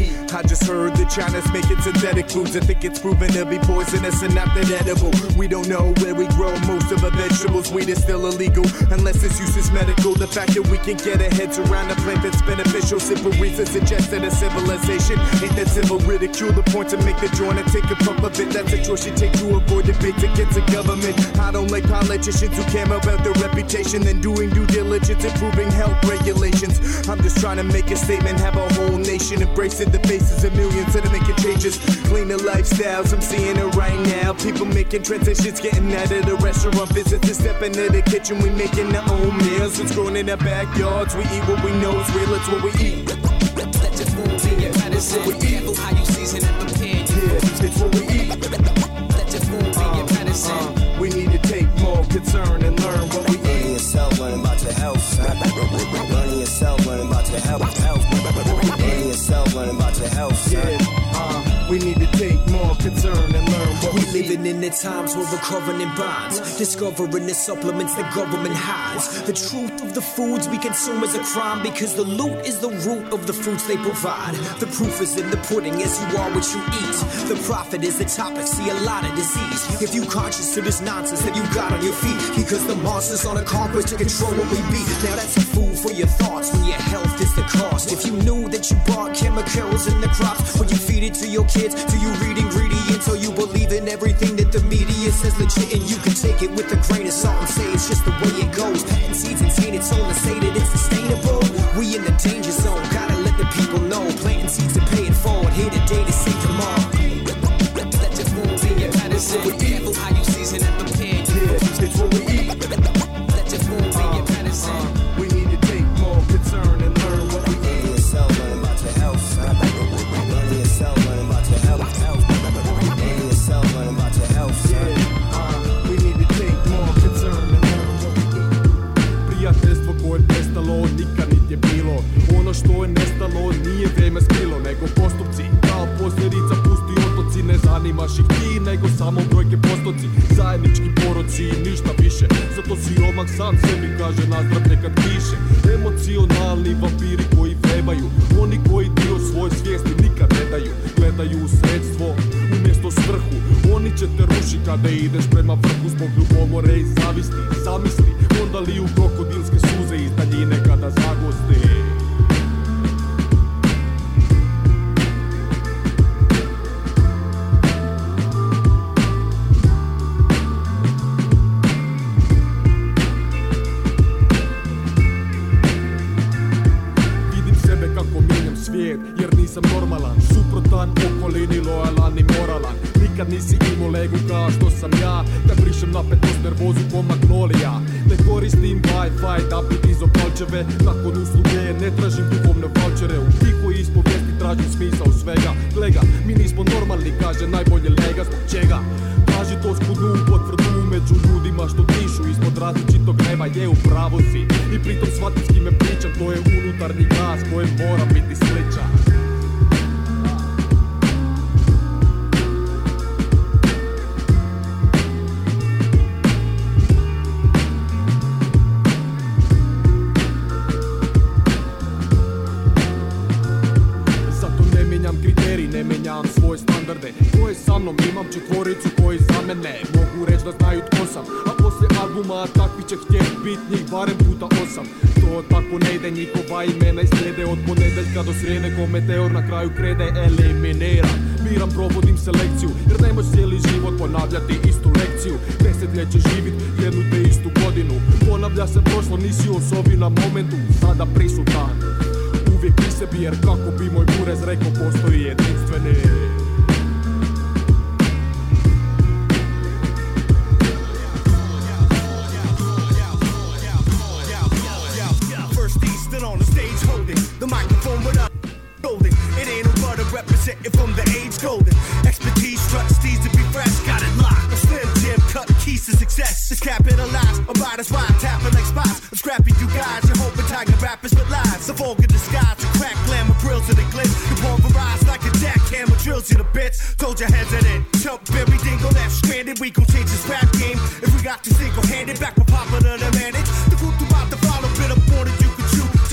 just heard that China's making synthetic foods. I think it's proven to be poisonous and not that edible. We don't know where we grow most of our vegetables. Weed is still illegal unless its use is medical. The fact that we can get our heads around a plant that's beneficial, simple reason suggests that a civilization ain't that civil. Ridicule the point to make the joint and take a puff of it. That's a choice you take to avoid debates against the government. I don't like politicians who care about their reputation than doing due diligence, improving health regulations. I'm just trying to make a statement, have a whole nation embracing the faces of millions that are making changes. Cleaner lifestyles, I'm seeing it right now. People making transitions, getting out of the restaurant visits and stepping into the kitchen. We making our own meals. It's grown in our backyards. We eat what we know is real. It's what we eat. Let your food be your medicine. Be careful how you season and prepare. Yeah, it's what we eat. Let your food be your medicine. Uh, we need to take more concern and learn what we eat. Learning yourself, learning about your health, son. Learning yourself, learning about your health, health. Learning yourself, learning about your health, son. Yeah, uh, we need to take more concern and learn what we We living in the times where we're covering in bonds, discovering the supplements the government hides. The truth of the foods we consume is a crime because the loot is the root of the fruits they provide. The proof is in the pudding as you are what you eat. The profit is the topic, see a lot of disease. If you conscious to this nonsense that you got on your feet, because the monsters on a conquest to control what we be. Now that's a food for your thoughts when your health is the cost. If you knew that you bought chemicals in the crops, when you feed it to your kids, do you read ingredients or you believe in everything that the media says legit? And you can take it with a grain of salt and say it's just the way it goes. Patent seeds and tainted soul and say that it's sustainable. We in the danger zone, gotta let the people know. Planting seeds and pay it forward, here today to save them all. Let your food be your medicine. Be careful how you season and prepare. Yeah, it's what we eat. Let your food be your medicine. Uh, we need to take more concern and learn what we eat. Learning yourself, learning about your health, son. Learning yourself, learning about your health, health. Learning yourself, learning about your health, son. Uh, we need to take more concern and learn what we eat. Prijateljstvo koje je prestalo, nikad niti je bilo. Ono što je nestalo nije vreme skrilo, nego postupci. Kao posljedica pusti otoci, ne zanimaš ih ti, nego samo brojke postoci. Zajednički poroci i ništa više, zato siromak sam sebi kaže nazdrav nekad piše. Emocionalni vampiri koji vrebaju, oni koji dio svoje svijesti nikad ne daju. Gledaju u sredstvo umjesto svrhu, oni će te ruši kada ideš prema vrhu zbog ljubomore i zavisti. Zamisli, onda li u krokodilske suze iz daljine kada zagoste. Jer nisam normalan, suprotan okolini, lojalan i moralan. Nikad nisi imao legu kao što sam ja, kad brišem napetost nervozu ko magnolija. Ne koristim Wi-Fi da bi dizao palčeve, nakon usluge ne tražim duhovne vouchere. U tihoj ispovijesti tražim smisao svega. Glega, mi nismo normalni, kaže najbolje lega, zbog čega? Traži to skudnu potvrdu među ljudima što dišu ispod različitog neba, je u pravo si. I pritom shvatim s kime pričam, to je unutarnji glas kojem mora biti sličan. Ne menjam svoje standarde, ko je sa mnom, imam četvoricu koji za mene mogu reći da znaju tko sam. A poslije albuma takvi će htjeti bit njih barem puta osam. To tako ne ide, njihova imena slijede od ponedeljka do srijede, ko meteor na kraju krede eliminira. Biram, provodim selekciju, jer nemoć cijeli život ponavljati istu lekciju. Desetljeće živit jednu te istu godinu, ponavlja se prošlo, nisi osobi na momentu, sada prisutan uvijek pri sebi, jer kako bi moj burez rekao, postoji jedinstveni. First he stood on the stage holding the microphone without holding. It ain't a butter representing from the age golden. Expertise, trustees to be fresh, got it locked. A slim Jim cut keys to success. It's capitalized about his rhyme, tapping like spots. I'm scrapping you guys, you're hoping tiger rappers with lives. The vulgar disguise, the crack glamour grills and the glitz. You pulverize like a jackhammer, drills you to bits. Told you hesitant, jump everything, go left stranded. We gon' change this rap game if we got to single handed. Back for popular to manage. The group about to follow, bit up on it, you can chew. Just too much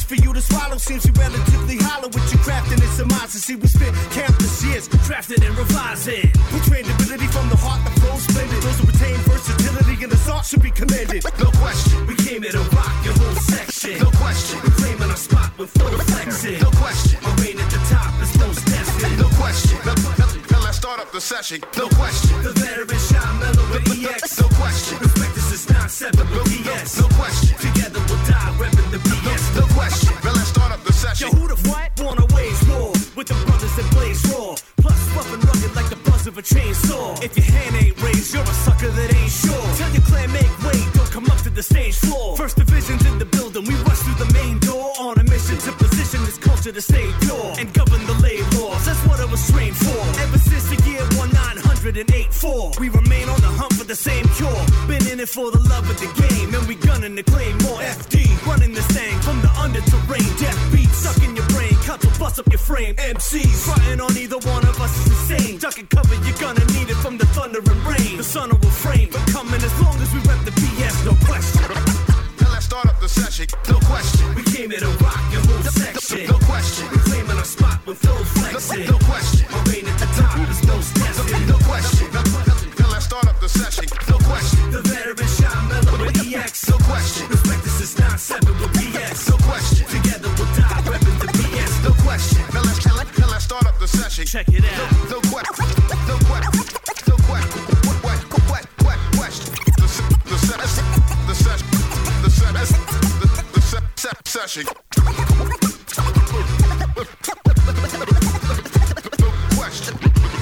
for you to swallow seems relatively hollow with your crafting and surmises. See, we spent countless years crafting and revising. We trained ability from the heart that flows splendid. Those who retain versatility in this art should be commended. No question, we came here to rock your whole section. No question, we're claiming our spot with full flexing. No question, our reign at the top is most destined. No question, now, now, now let's start up the session. No question, the veteran shine mellow with E X. No question, respect this is nine seven with P S. No question, together we'll die repping the B S. No question, now let's start up the session. Yo, who the what? Born a ways war with the brothers that blaze raw. Plus rough and rugged like the buzz of a chainsaw. If your hand ain't raised, you're a sucker that ain't sure. Tell your clan make way, don't come up to the stage floor. First division's in the building, we rush through the main door on a mission to position this culture to stay pure and govern the lay laws. That's what I was trained for. Ever since the year one nine hundred eight four, we remain on the hunt for the same cure. Been in it for the love of the game, and we gunning to claim more F D. Running this thing from the under terrain. Death beats stuck in your brain, cut to bust up your frame. M Cs frontin' on either one of us is insane. Duck and cover, you're gonna need it from the thunder and rain. The sun will refrain from coming as long as we rep the B S, no question. Now let's start up the session, no question. We came here to rock your whole section, no question. We're claiming our spot with full flexing, no question. Our reign at the top is no testing, no question. Now, now let's start up the session, no question. The veteran shine mellow with E X, no question. Respect this is nine seven with B S, no question. Together we'll die repping the B S, no question. Now let's, now let's, now let's start up the session. Check it out. No, no question, no question, no question, what, what, what, what question? The se- the se- the session, the se- the se- the se- session. No question.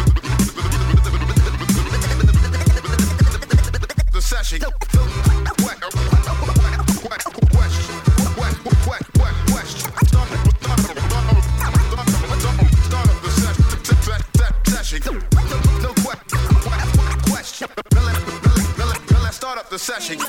The session. What, what, what question? What, what, what question? Start up the session. No question. Let's start up the session.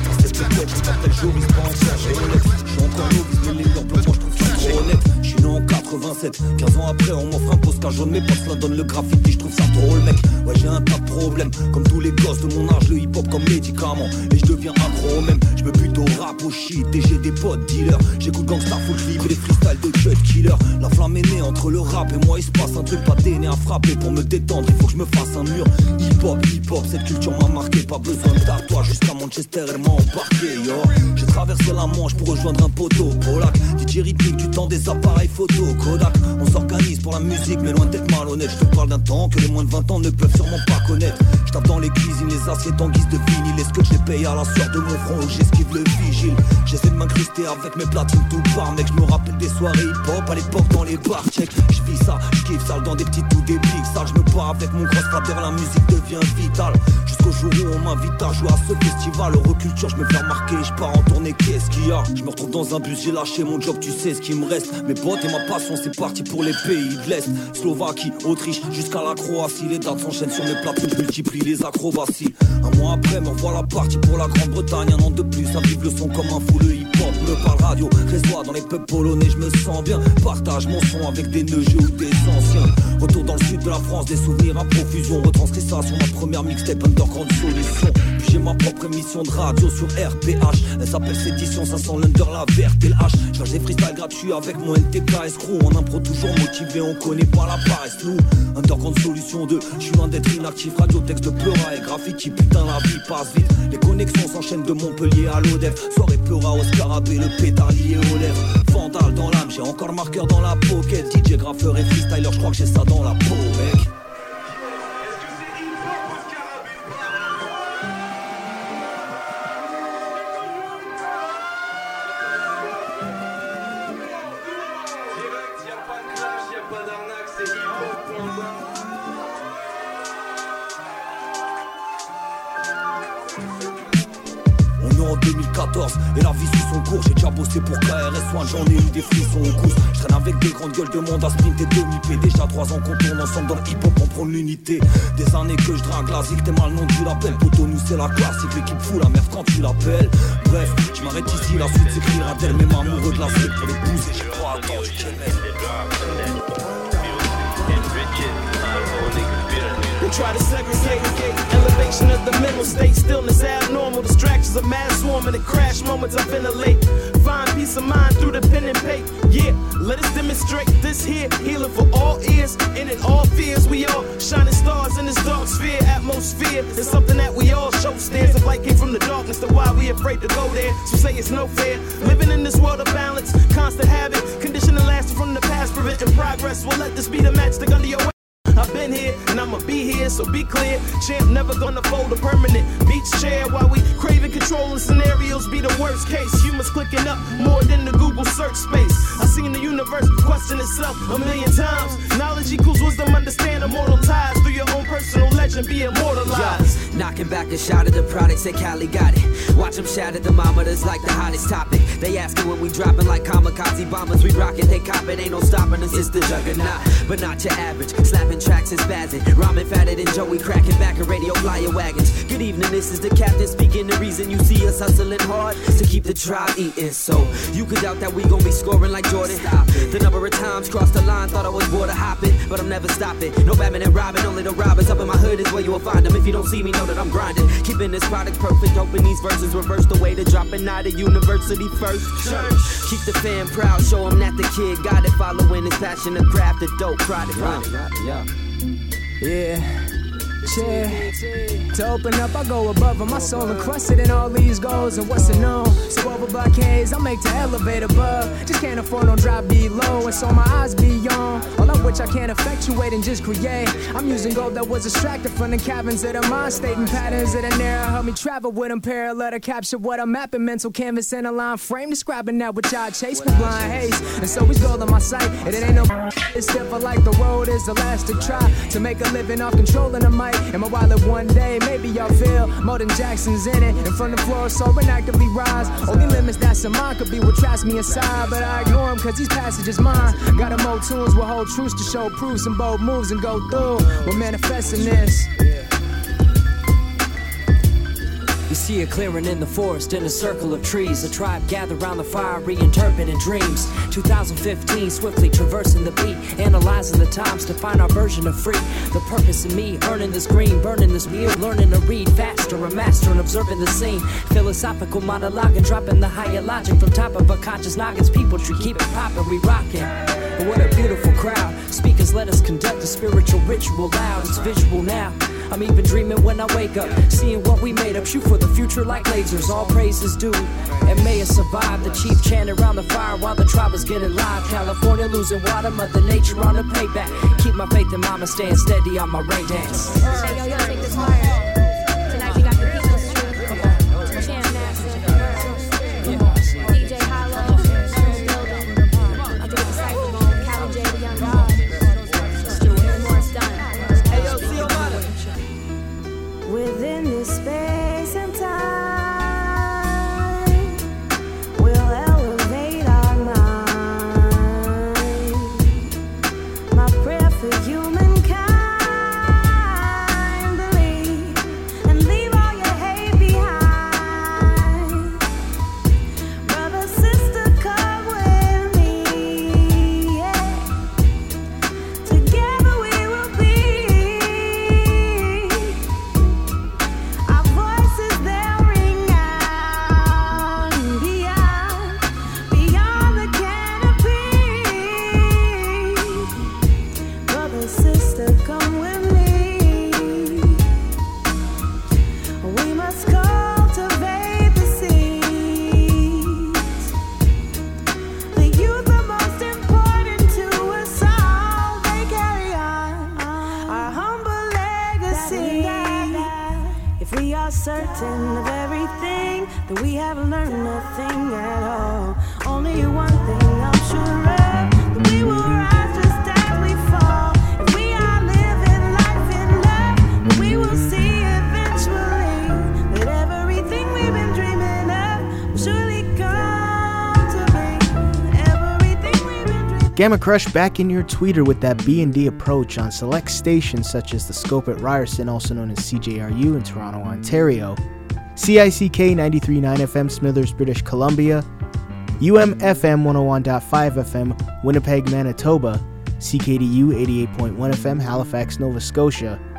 J'suis né en quatre-vingt-sept, quinze ans après on m'offre un postcard jaune. Mes potes la donne le graffiti, j'trouve ça drôle mec. Ouais j'ai un tas de problèmes, comme tous les gosses de mon âge. Le hip hop comme médicament, et je deviens accro même. Je me bute au rap, au shit, et j'ai des potes dealers. J'écoute Gangsta Full Clip et les freestyles de Cut Killer. La flamme est née entre le rap et moi, il se passe un truc pas déné à frapper. Pour me détendre, il faut que je me fasse un mur. Hip hop, hip hop, cette culture m'a marqué. Pas besoin de tatouage, jusqu'à Manchester, elle m'a embarqué, yo. J'ai traversé la Manche pour rejoindre un poteau Polac, D J rythmique du temps des appareils photo Kodak. On s'organise pour la musique mais loin d'être malhonnête. Je te parle d'un temps que les moins de vingt ans ne peuvent sûrement pas connaître. Je tape dans les cuisines, les assiettes en guise de vinyle. Les scotch les paye à la sueur de mon front où j'esquive le vigile. J'essaie de m'incruster avec mes platines tout par mec. Je me rappelle des soirées hip hop à l'époque dans les bars check. Je vis ça, je kiffe ça dans des petites ou des big salles. Je me bats avec mon crossfader, la musique devient vitale. Jusqu'au jour où on m'invite à jouer à ce festival. Euroculture, je me fais remarquer, je pars en tournée, qu'est-ce qu'il y a? Je me retrouve dans un bus, j'ai lâché mon job, tu sais ce qui me reste. Mes potes et ma passion, c'est parti pour les pays de l'Est. Slovaquie, Autriche, jusqu'à la Croatie. Les dates s'enchaînent sur mes platines, je multiplie les acrobaties. Un mois après, me revoilà parti pour la Grande-Bretagne. Un an de plus, à vivre le son comme un fou. Le hip-hop me parle radio, réseau dans les pubs polonais, je me sens bien. Partage mon son avec des neugeux ou des anciens. Retour dans le sud de la France, des souvenirs à profusion. Retranscris ça sur ma première mixtape Underground Solution. Puis j'ai ma propre émission de radio sur R P H. Elle s'appelle Sédition, ça sent l'under, la verte et le H. Je fais des freestyles gratuits avec mon N T K escroc. En impro toujours motivé, on connaît pas la paresse nous. Underground Solution deux, je suis loin d'être inactif. Radio, texte de pleura et graffiti, putain la vie passe vite. Les connexions s'enchaînent de Montpellier à l'Odef. Soirée pleura au scarabée, le pétard lié aux lèvres. Vandal dans l'âme, j'ai encore marqueur dans la pocket. D J graffeur et freestyler, je crois que j'ai ça dans la peau mec. deux mille quatorze et la vie suit son cours. J'ai déjà bossé pour K R S One, j'en ai eu des frissons aux courses. Je traîne avec des grandes gueules de monde à sprint et demi-p. Déjà trois ans qu'on tourne ensemble dans le hip-hop, on prend l'unité. Des années que je drague la zig, t'es mal non tu l'appelles. Poto nous c'est la classique, l'équipe fout la merde quand tu l'appelles. Bref, je m'arrête ici, la suite s'écrira d'elle. Même amoureux de la suite pour l'épouser, j'ai pas attendu qu'elle m'aime. They try to segregate, elevate reflection of the mental state. Stillness abnormal, distractions of mass swarming and crash moments I ventilate. Find peace of mind through the pen and paper. Yeah, let us demonstrate this here, healing for all ears and in all fears. We all shining stars in this dark sphere. Atmosphere is something that we all show stares. If light came from the darkness, then why we afraid to go there? So say it's no fair. Living in this world of balance, constant habit, conditioning lasting from the past, preventing progress. Well, let this be the matchstick under your way. I've been here and I'ma be here, so be clear. Champ never gonna fold a permanent beach chair while we craving controlling scenarios be the worst case. Humans clicking up more than the Google search space. I seen the universe question itself a million times. Knowledge equals wisdom, understand immortal ties. Through your own personal legend, be immortalized. Yo, knocking back a shot of the product, say Cali got it. Watch them shatter thermometers like the hottest topic. They asking when we dropping like kamikaze bombers. We rockin', they cop it, ain't no stopping us. It's the juggernaut, but not your average. Slapping tracks and spazzing, rhyming fatter than Joey, cracking back a radio flyer wagons. Good evening, this is the captain speaking. The reason you see us hustling hard to keep the tribe eating. So you could doubt that we gon' be scoring like Jordan. Stop it. The number of times crossed the line, thought I was border hopping, but I'm never stopping. No Batman and Robin, only the robbers. Up in my hood is where you will find them. If you don't see me, know that I'm grinding, keeping this product perfect. Hoping these verses reverse the way to dropping out of university first. Church. Keep the fan proud, show them that the kid got it. Following his passion to craft a dope product. Yeah, yeah. Yeah, yeah. To open up, I go above them. My soul encrusted in all these goals. And what's a no? So over blockades, I make the elevator above. Just can't afford no drop below. And so my eyes be on all of which I can't effectuate and just create. I'm using gold that was extracted from the caverns of the mind state and patterns that are narrow. Help me travel with them parallel to capture what I'm mapping. Mental canvas in a line frame describing that which I chase with blind haze. And so it's gold on my sight. And it ain't no it's simple like the road is the last to try to make a living off controlling the mic. And my wallet one day, maybe y'all feel more than Jackson's in it. And from the floor, so actively rise. Only limits that's in mine could be what traps me aside. But I ignore them cause these passages mine. Got them old tunes with whole truths to show proofs and bold moves and go through. We're manifesting this. You see a clearing in the forest in a circle of trees. A tribe gathered round the fire, reinterpreting dreams. two thousand fifteen, swiftly traversing the beat, analyzing the times to find our version of free. The purpose in me, earning this green, burning this meal, learning to read faster, a master and observing the scene. Philosophical monologue and dropping the higher logic from top of a conscious noggins. People tree, keep it poppin', we rockin'. But what a beautiful crowd. Speakers let us conduct a spiritual ritual loud. It's visual now. I'm even dreaming when I wake up, seeing what we made up. Shoot for the future like lasers, all praise is due. And may it survive. The chief chanted around the fire while the tribe was getting live. California losing water, Mother Nature on the payback. Keep my faith in mama, staying steady on my rain dance. Hey, yo, yo, take this fire. Tonight we got the people's truth. Come on. Champ Master. D J Hollow. I'll do the cycle. Cali J, the young god. And Morris Dunn. Hey, yo, see you later. Within this space and time, we'll elevate our mind. My prayer for humankind, believe and leave all your hate behind. Brother, sister, come with me, yeah. Together we will be. Our voices they'll ring out beyond, beyond the canopy. Brother, sister, come with me. We must cultivate the seeds. The youth are most important to us all. They carry on our humble legacy. If we are certain of everything, then we have learned nothing at all. Only one thing I'm sure of, that we will rise just as we fall. If we are living life in love, then we will see eventually that everything we've been dreaming of will surely come to be. Everything we've been dreaming. Gamma Crush back in your tweeter with that B and D approach on select stations such as the Scope at Ryerson, also known as C J R U in Toronto, Ontario, C I C K ninety-three point nine F M Smithers, British Columbia, U M F M one oh one point five F M Winnipeg, Manitoba, C K D U eighty-eight point one F M Halifax, Nova Scotia,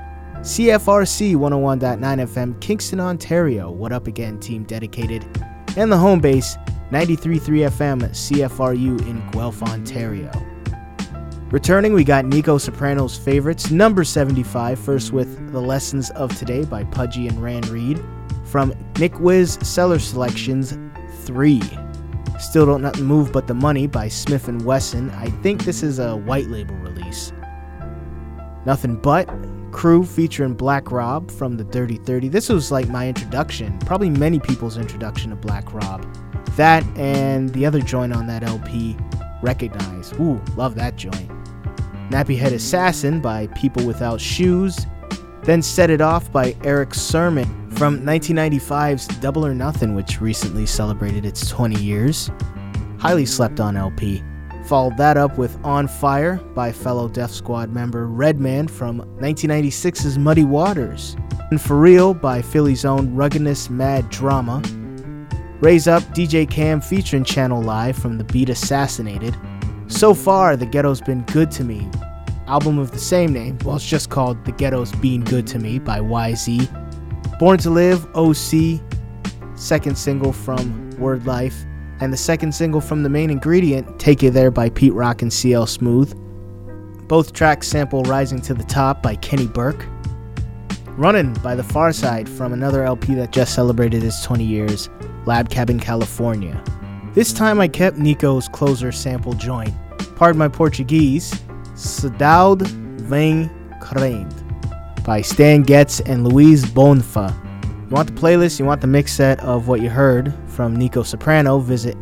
C F R C one oh one point nine F M, Kingston, Ontario. What up again, team dedicated. And the home base, ninety-three point three F M, C F R U in Guelph, Ontario. Returning, we got Nico Soprano's favorites, number seventy-five, first with The Lessons of Today by Pudgy and Ran Reed, from Nick Wiz Cellar Selections three. Still Don't Nothing Move But the Money by Smith and Wesson. I think this is a white label release. Nothing But Crew featuring Black Rob from the Dirty thirty. This was like my introduction, probably many people's introduction to Black Rob. That and the other joint on that L P, Recognize. Ooh, love that joint. Nappy Head Assassin by People Without Shoes. Then Set It Off by Eric Sermon from nineteen ninety-five's Double or Nothing, which recently celebrated its twenty years. Highly slept on L P. Followed that up with On Fire by fellow Def Squad member Redman from nineteen ninety-six's Muddy Waters. And For Real by Philly's own Ruggedness Mad Drama. Raise Up D J Cam featuring Channel Live from the beat Assassinated. So Far, The Ghetto's Been Good to Me. Album of the same name, well, it's just called The Ghetto's Been Good to Me by Y Z. Born to Live, O C, second single from Word Life. And the second single from The Main Ingredient, Take You There by Pete Rock and C L Smooth. Both tracks sample Rising to the Top by Kenny Burke. Runnin' by The Pharcyde from another L P that just celebrated its twenty years, Lab Cabin, California. This time I kept Nico's closer sample joint. Pardon my Portuguese, Saudade Vem Crendo by Stan Getz and Luis Bonfa. You want the playlist, you want the mix set of what you heard from Nico Soprano, visit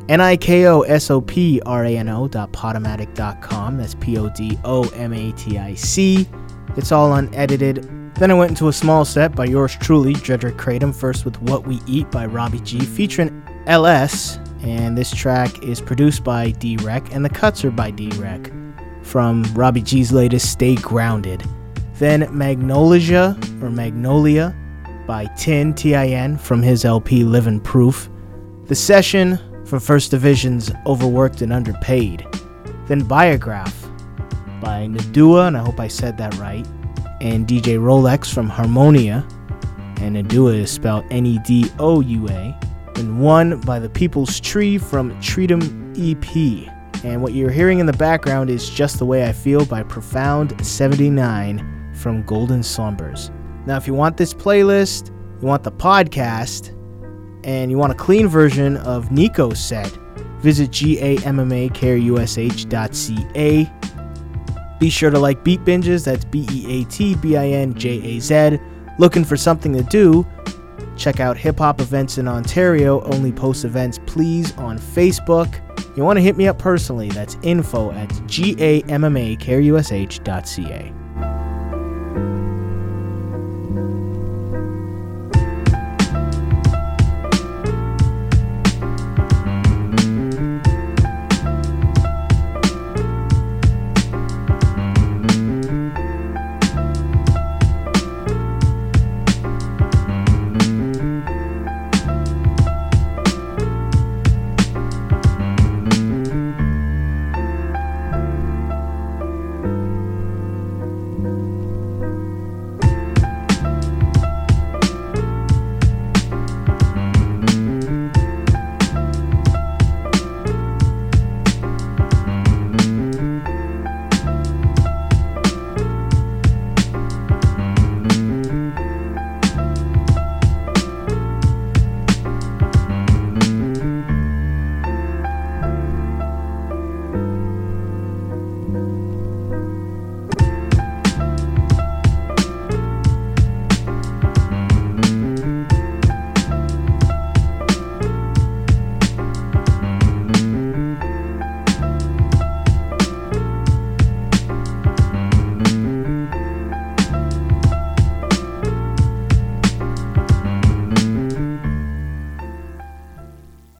nikosoprano dot podomatic dot com. That's P O D O M A T I C. It's all unedited. Then I went into a small set by yours truly, Dredrick Kratom, first with What We Eat by Robbie G, featuring L S, and this track is produced by D-Rec, and the cuts are by D-Rec, from Robbie G's latest Stay Grounded. Then Magnolia, or Magnolia, by Tin, T I N, from his L P Living Proof. The Session from First Division's Overworked and Underpaid. Then Biograph by Nadua, and I hope I said that right, and D J Rolex from Harmonia, and Nadua is spelled N E D O U A. And One by The People's Tree from Treatum E P. And what you're hearing in the background is Just the Way I Feel by Profound seventy-nine from Golden Slumbers. Now, if you want this playlist, you want the podcast, and you want a clean version of Nico's set, visit gammakush dot c a. Be sure to like Beat Binges, that's B E A T B I N J A Z. Looking for something to do? Check out Hip Hop Events in Ontario, only post events please on Facebook. You want to hit me up personally, that's info at gammakush dot c a.